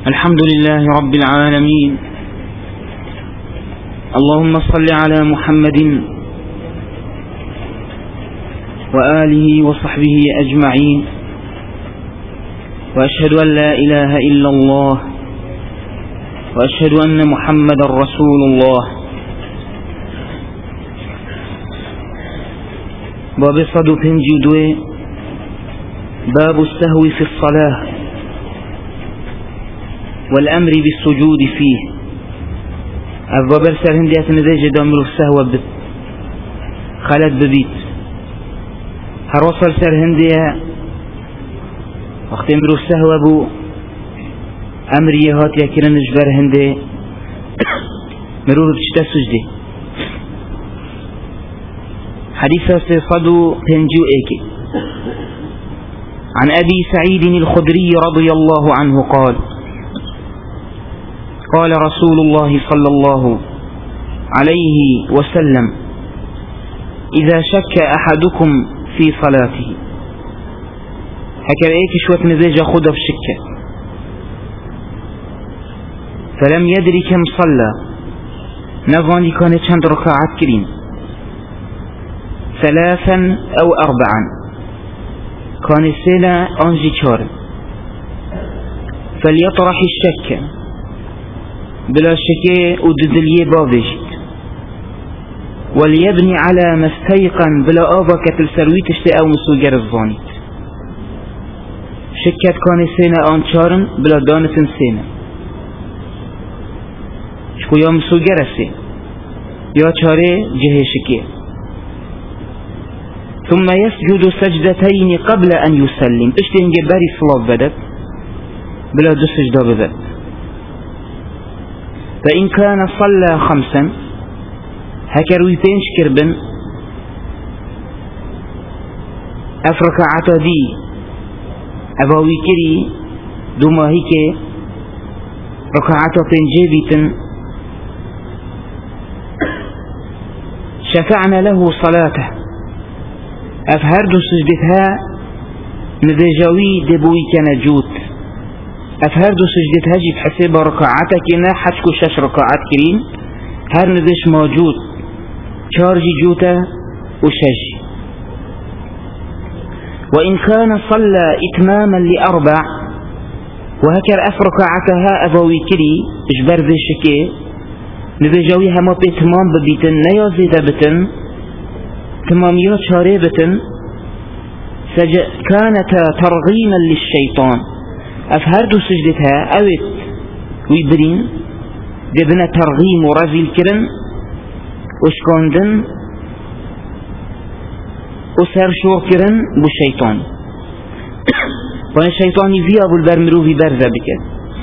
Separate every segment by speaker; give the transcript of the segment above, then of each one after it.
Speaker 1: الحمد لله رب العالمين. اللهم صل على محمد وآله وصحبه أجمعين، وأشهد أن لا إله إلا الله، وأشهد أن محمد رسول الله. باب صدو پنجی دوی، باب السهو في الصلاة والأمر بالسجود فيه. أبواب سر هندية نديج دامر السهو خلت ببيت هروصل سر هندية وقت امر السهو ابو أمري هات يكرا نجبر هندي مروه بشتا سجدي. حديثة صدو پنجو ايكي. عن أبي سعيد الخدري رضي الله عنه قال: قال رسول الله صلى الله عليه وسلم: إذا شك أحدكم في صلاته. هكذا ايك شوت نزيج خده في شكة فلم يدري كم صلى، نظاني كانت چند ركعات كرين، 3 أو 4، كان سنة أنجي 4، فليطرح الشك بلا شك وددلية بابجت، وليبني على ما استيقن بلا آبا كتل سرويت اشتي أو مسوجر الظانيت. شكت كان سنة آن 4 بلا دانة سنة شكو يا مسوجر السنة يا 4 جهة شكية. ثم يسجد سجدتين قبل أن يسلم، اشتي انجباري صلاة بدت بلا دو سجدة بدت. فإن كان صلى 5 هكروي بينش كربن أفركعت دي أباوي كري دوما هيك ركعت بينجيبيتن شفعنا له صلاته، أفهرد سجدتها نذجاوي دبوي كنجوت، أفهرد سجدتها جي بحسب ركعتك إنا حتكو 6 ركعات كرين، هر ندش موجود 4 جوتا وشج. وإن كان صلى إتماما ل4 وهكر أفركعتها أبوي كري إجبر ذي شكي نذجاويها ما بإتمام ببيتن نيازيد بتن تماميات 4 بتن كانت ترغيما للشيطان. أفهرد سجدتها أوت ويبرين دبنا ترغيم ورزيل كرن وشكوندن وسر شور كرن بالشيطان وان الشيطان في أبو البرمرو في برزة بك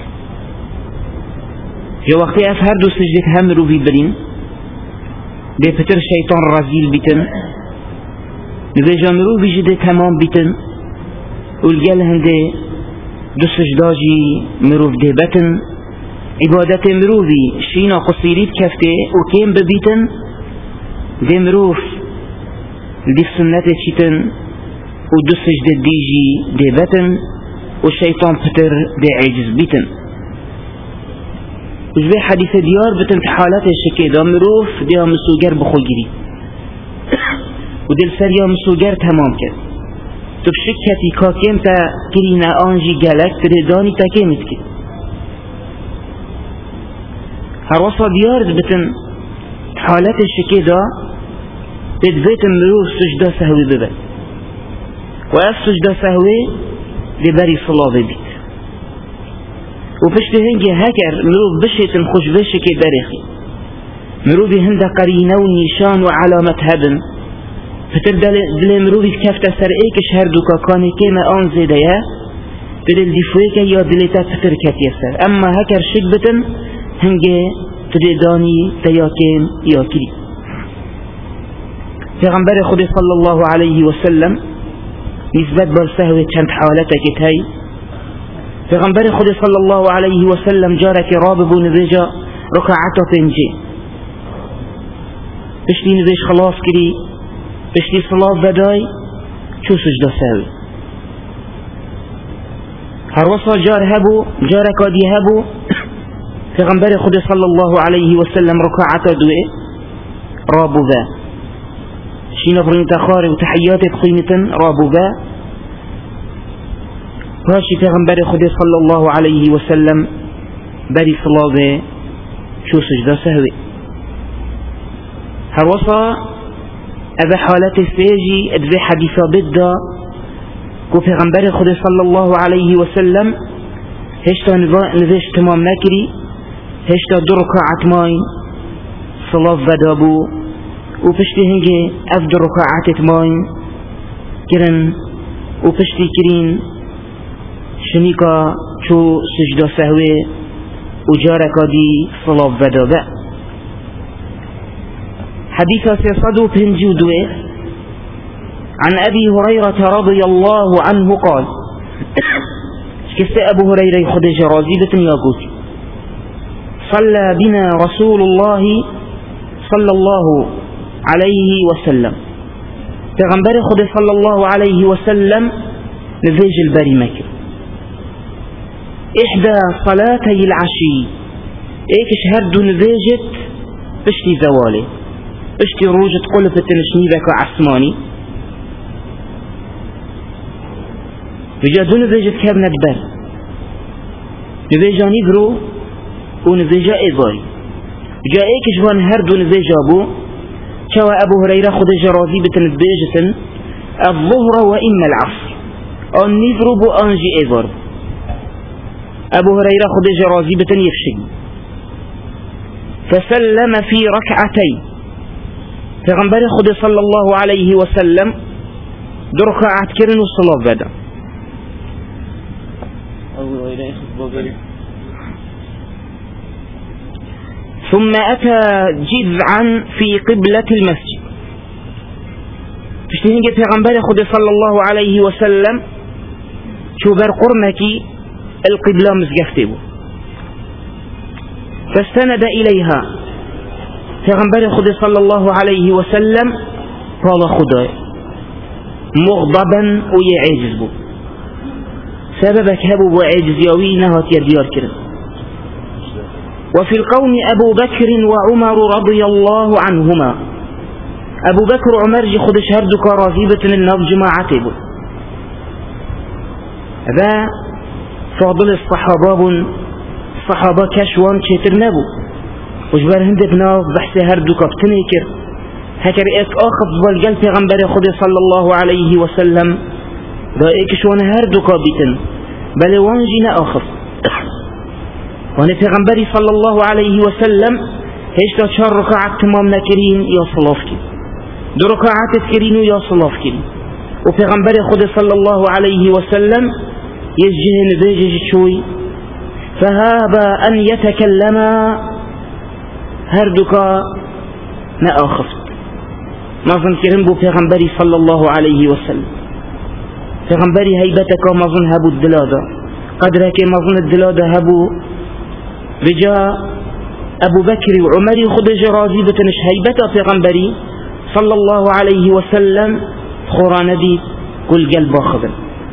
Speaker 1: جو وقت أفهرد سجدتها مرو في برين دي بتر الشيطان رزيل بتن دي جامرو في جد تمام بتن والجل هندي دو سجداجي مروف دي بتن عبادت مروفي شينا قصيريت كفته وكيم ببيتن دي مروف دي سنة شيتن ودو سجد ديجي دي بتن والشيطان فتر دي عجز بيتن. وجبه حديث ديار بتن حالات الشكي دا مروف دي مسوگر بخوگيري ودل سر يا مسوگر تمام كد تبشكتي كاكيم تا كرينا آنجي جالك ترداني تا كيمت كد هر وصا ديار بتن حالات الشكي دا تدبيت مروف سجدة سهوي ببت وأف سجدة سهوي لبري صلاة ببت وفشت هنجي هكر مروف بشيت الخش بشكي بريخي مروفي هند قرينة ونشان وعلامة هبن فتبدأ دل مروفي كفت سر ايك شهر دوكا كاني كيما آن زيدايا تدل دفويك يا دلتا فتر كتيسر. أما هكر شكبتن هنجي تدداني تياكين ياكري. پیغمبر خود صلى الله عليه وسلم نسبت بالسهوة چند حالتك هاي. پیغمبر خود صلى الله عليه وسلم جارك رابب نذجا ركعته پنجه پشتی نذج خلاص كري پشتی صلاة بداي شو سجده سهوي هر وصا جار هبو جار كادي هبو پیغمبر خود صلی الله علیه و سلم رکعت دوئه رابو با شینا فرین تخاره و تحیات بقیمتن رابو با پاشی پیغمبر خود صلی الله علیه و سلم بری صلاة شو سجده سهوی هر وصا اذا حالات سيجي ادوي حديثة بدا كو پیغمبر خود صلى الله عليه وسلم هشتا نوش تمام نكري هشتا دو ركعت ماي صلاة ودابو و پشتی هنگه اف دو ركعت ماي كرن و پشتی كرين شنيكا شو سجده سهوي و جاركا دي صلاة ودابا حديث 352 عن أبي هريرة رضي الله عنه قال كيف أبو هريرة خدج رازيبة يقول صلى بنا رسول الله صلى الله عليه وسلم پیغمبر خود صلى الله عليه وسلم نفيج الباري مكر إحدى صلاتي العشي إيكش هردو نفيجت بشتي زوالي اشتي روجة قلفة نشنيبك عثماني بجا دو نفيجة كابنا دبر نفيجة نيبرو ونفيجة إيضاي بجا ايكش وان هردو نفيجة بو شوى أبو هريرة خدج راضيبة نفيجة الظهر وإما العصر أن نيبرو بو أنجي إيضار أبو هريرة خدج راضيبة يفشي فسلم في ركعتين پیغمبر خود صلی الله علیه و سلم دو رکعت کرن و صلاة بدا ثم أتى جذعا في قبلة المسجد تشتهنك پیغمبر خود صلی الله علیه و سلم شو بر قرنكي القبلة مزقفته فاستند إليها پیغمبر خود صلی الله علیه و سلم قال خدای مغضبا و يعجز بو سببك هبو وعجز يوي نهات يرديار كرن وفي القوم أبو بكر وعمر رضي الله عنهما أبو بكر وعمر جي خود شهردك راضيبة النار جماعته بو هذا فاضل الصحابة كشوان شتر نبو وجبر هند بناف بحث هردو كابتنيكر هكر ايك اخف والقل پیغمبر خود صلى الله عليه وسلم رأيك شوان هردو كابتن بل وانجينا اخف وانا پیغمبر صلى الله عليه وسلم هشتا 4 ركعات تمام نكرين يا صلاف كرين 2 ركعات تكرين يا صلاف كرين وپیغمبر خود صلى الله عليه وسلم يجه نبيجه شوي فهابا ان يتكلما هردك نأخفت مظن كرم بو پیغمبری صلى الله عليه وسلم پیغمبری هيبتك مظن هبو الدلادة قدرك مظن الدلادة هبو رجاء أبو بكر وعمر خدج راضيبة نش هيبتا پیغمبری صلى الله عليه وسلم خراندي كل قلب خضر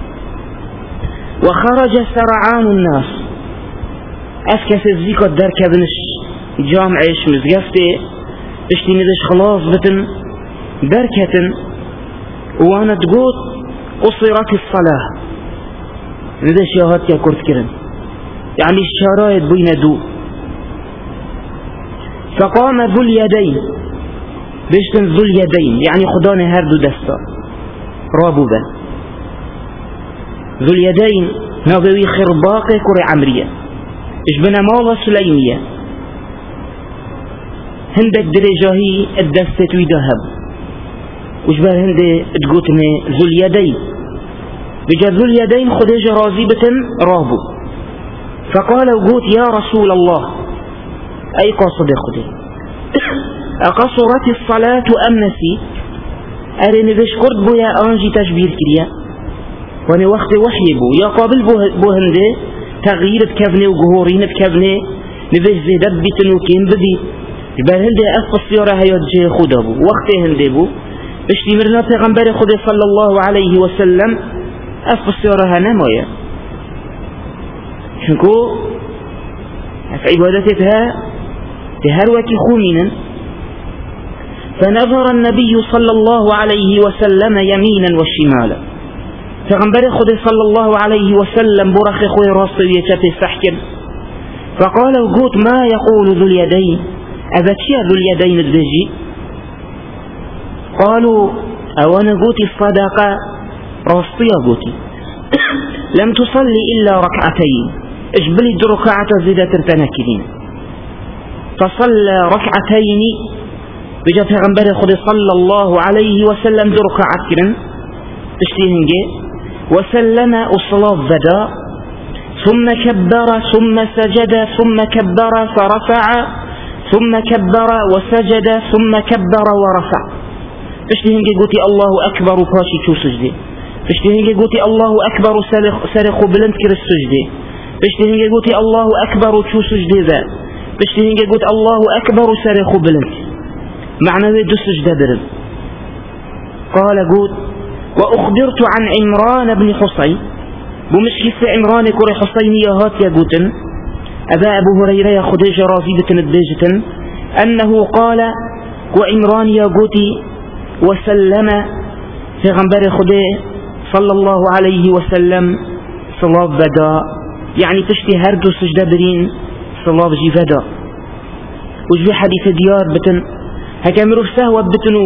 Speaker 1: وخرج سرعان الناس أسكس الزيكو الدركة بنش جامعش مزقفته اشتي ندش خلاص بتن دركة وانا تقول قصرت الصلاة ندش ياهات يا كرت كرن يعني الشرايط بين دو فقام ذو اليدين بيشتن ذو اليدين يعني خدان هردو دستا رابوبا ذو اليدين ناظري خرباقه كري عمرية اش بنا مالا سليمية هندك درجاهي الدستة ويدهب وجبال هندي تقوتني ذو اليدين بجا ذو اليدين خديج راضيبة رابو فقال وقوت يا رسول الله أي قاصد خدي أقصرت الصلاة أم نسيت أرني بش قرد بو يا أنجي تشبير كريا واني وقت وحي بو يا قابل بو هندي تغيير بكفني وقهورين بكفني نبش زيدب بيتنو كين بدي يبقى هندي أفق السيارة هيا جي خود أبو وقت هندي بو بشتي مرنا پیغمبر خود صلى الله عليه وسلم أفق السيارة هنمايا شنكو في عبادتها تهروكي خومينا. فنظر النبي صلى الله عليه وسلم يمينا وشمالا. فغنبر خد صلى الله عليه وسلم برخ خوي راسي يشتي سحكر. فقال قوت ما يقول ذو اليدين أبتشي ذو اليدين الدجي. قالوا أوانا قوتي الصدقة راسطية قوتي لم تصلي إلا ركعتين اجبلي ركعة زيادة ترتنكلين. فصلى ركعتين بجا پیغمبر خود صلى الله عليه وسلم ركعت كرن تشتيهنجي وسلم الصلاة بدا ثم كبر ثم سجد ثم كبر فرفع ثم كبر وسجد ثم كبر ورفع. تشتيهنجي قوتي الله أكبر فاشي شو سجدي. تشتيهنجي قوتي الله أكبر سرخ بلند كر السجدي. تشتيهنجي قوتي الله أكبر شو سجدي ذا. تشتيهنجي قوتي الله أكبر سرخ بلند معنى دو سجدة برد. قال قوت وأخبرت عن عمران بن حصين بمشكي في عمران كوري حصين يهات يا قوتن أبا أبو هريرة يا خديجة رافيدة الدجة أنه قال وعمران يا قوتي وسلم في غنبر خدي صلى الله عليه وسلم صلاة بدا يعني تشتي هردو سجدة برين صلاة جي بدا. وجبي حديث ديار بتن هكا مروف سهوة بتنو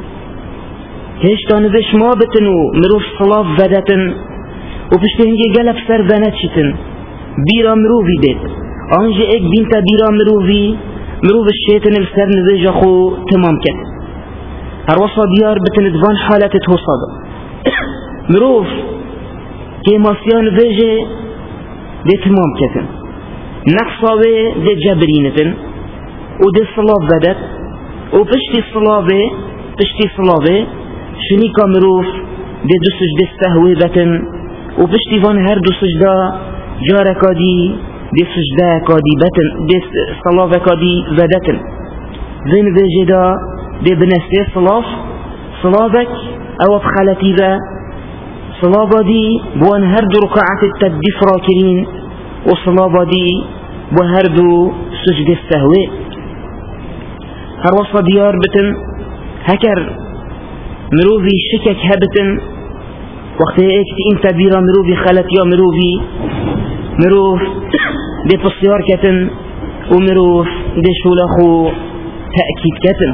Speaker 1: هيش تانذش ما بتنو مروف صلاة بدتن وبشتهنجي قلب سر بناتشتن بيرا مروفي بيت انجي اك بنتا بيرا مروف الشيطن السر نذج اخو تمام كت هروصا ديار بتن دفان حالة توصاد مروف كيما سيان نذجي دي تمام كتن نقصاوي دي جابرينتن ودي صلاة بدت وبشتي صلابه شنيكا مروف دي دو سجدة استهوي بتن وبشتي فان هر دو سجدة جاركا دي سجدة كادي بتن دي صلابه كادي بدتن زين بجدا دي بنستي صلابك او بخالتي ذا صلابه دي بوان هر دو ركعات التدي فراكرين وصلابه دي بوهر دو سجدة استهوي. هروصة ديار بتن هكر مروفي شكك هبتن وقت ايكت انت بيرا مروفي خلت يا مروف دي بصيار كتن ومروف دي شولخو تأكيد كتن.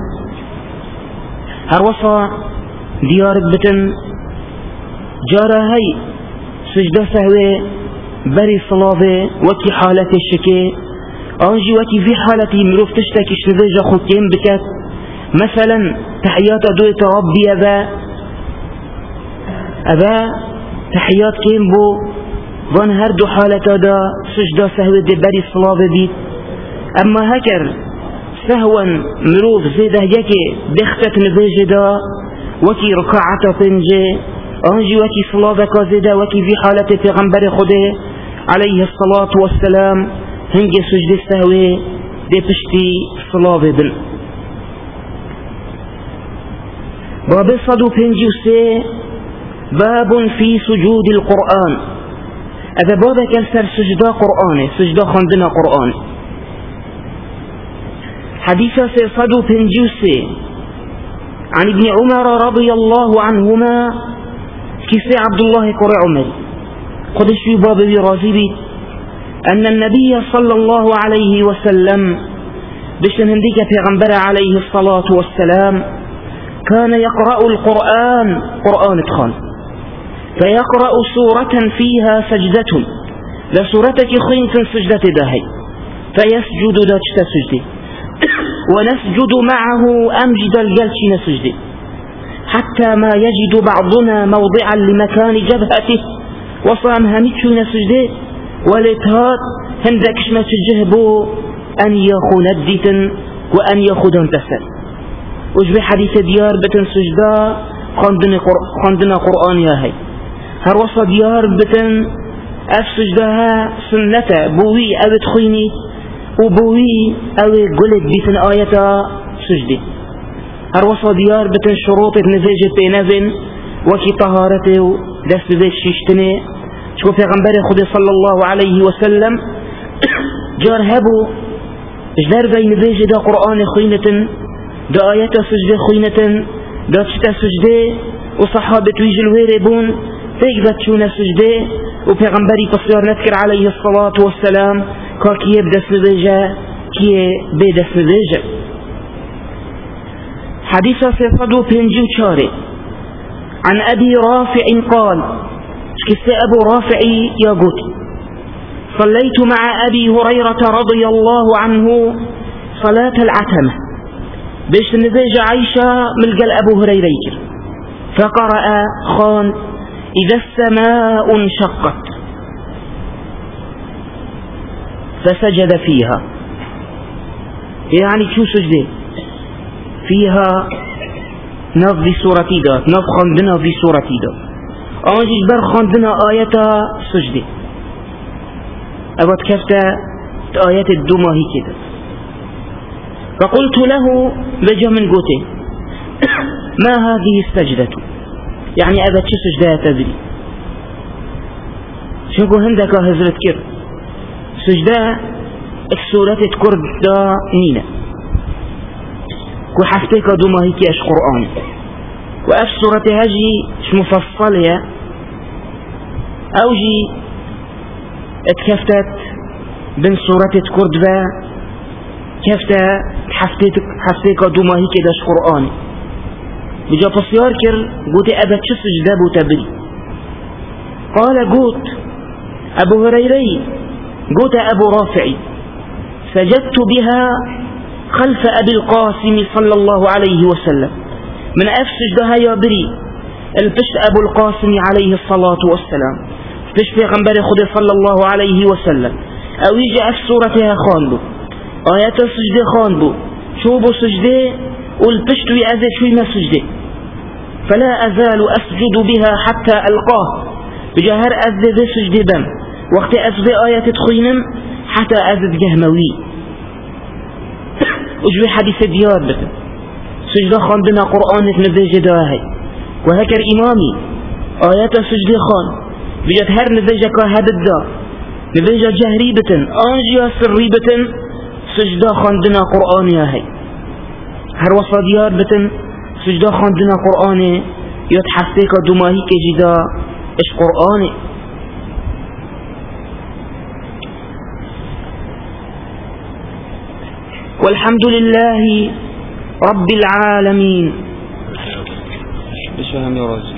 Speaker 1: هروصة ديار بتن جارة هاي سجدة سهوة بري صلاة وكي حالة الشكي أنجي وكي في حالتي مروف تشتكي شنذيجة خوكين بكات مثلا تحيات دوية ربي أبا تحيات كين بو وان هردو حالة دا سجدة سهوة دي بري الصلاة بيت. أما هكر سهوا مروف زيده يكي دختت نذيجة دا وكي ركعة تنجي أنجي وكي صلاة كازيدا وكي في حالة پیغمبر خده عليه الصلاة والسلام هنجي سجد السهوي دي بشتي صلاة بن. باب صدو بنجي وسي باب في سجود القرآن. هذا باب كسر سجدة قرآن سجدة خندنا قرآن. حديث سي صدو بنجي وسي عن ابن عمر رضي الله عنهما كسي عبد الله قرى عمر قدش في باب رازبي أن النبي صلى الله عليه وسلم بشن هنديك پیغمبر عليه الصلاة والسلام كان يقرأ القرآن قرآن خان فيقرأ سورة فيها سجدة لسورتك خين سجدة داهي فيسجد داجت سجدة ونسجد معه أمجد الجلشين سجدة حتى ما يجد بعضنا موضعا لمكان جبهته وصام هميتشون سجدة ولتهات هندكش ما تجهبو أن يخو ندتا وأن يخو دنتسل. وجبي حديث ديار بتن سجدة خندنا قرآن يا هاي هروصة ديار بتن السجدها سنة بوي أو تخيني وبوي أو قلت بتن آية سجدة. هروصة ديار بتن شروط نزيجة بينذن وكي طهارته دست بيت شيشتني شو پیغمبر خود صلى الله عليه وسلم جار هبو اجدار بين بيج دا قرآن خوينتن دا آيات سجده خوينتن دا تشتا سجده وصحابة ويجل ويربون تيجبت شون سجده وبيغمبري تصير نذكر عليه الصلاة والسلام كي يبدأ سبيجا كي بيدا سبيجا حديث سيصدو بينجو شاري عن أبي رافع قال كسي أبو رافع يقول صليت مع أبي هريرة رضي الله عنه صلاة العتمة بيش نبيجا عيشة ملقى أبو هريرة فقرأ خان إذا السماء انشقت فسجد فيها يعني شو سجده فيها نف في سورة دا نف خاندنا في سورة دا آنجيش بر خاندنا آية سجده أبد كفت آيات الدماهي كده فقلت له بجا من قوته ما هذه السجدة يعني أبد شو سجدها تدري شنكو هندك هزرت كر سجدة سورة كرد دا نينة كو حفتك دوما هيك اش قرآن وأف سورة هجي اش مفصلة أوجي اتكفتت بين سورة كرد با كفتا حفتك دوما هيك اش قرآن بجا فصيار كر قوتي أبد شو سجدة بو تبري قال قوت أبو هريري قوت أبو رافعي سجدت بها خلف أبي القاسم صلى الله عليه وسلم من أفسج دها يا بري البشت أبو القاسم عليه الصلاة والسلام بشت في غنبري خد صلى الله عليه وسلم أو يجي أف سورتها خانبو آيات السجدة خانبو شوبو سجدة والبشت يأذى شوي ما سجدة فلا أزال أسجد بها حتى ألقاه بجهر أزد سجدة بم وقت أزد آيات تخينم حتى أزد جهموي وجوي حديث ديار بتن سجدة خاندنا قرآن نبيج داهي وهكر إمامي آيات سجدة خان بجد هر نبيج كهد الدا نبيج جهري بتن آنجيا سري بتن سجدة خاندنا قرآن ياهي هر وصا ديار بتن سجدة خاندنا قرآن يتحسيك دماهي كجدا اش قرآن والحمد لله رب العالمين.